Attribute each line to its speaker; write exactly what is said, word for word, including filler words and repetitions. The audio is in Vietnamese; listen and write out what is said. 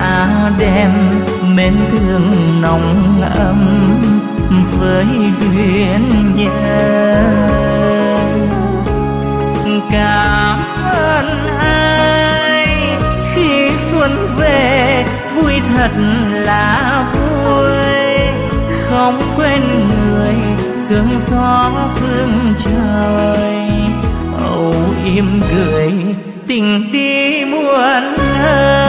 Speaker 1: ta đem mến thương nồng ấm với duyên dáng. Cảm ơn ai khi xuân về vui thật là vui, không quên người cơn gió phương trời, âu yếm cười tình ti muôn nơi.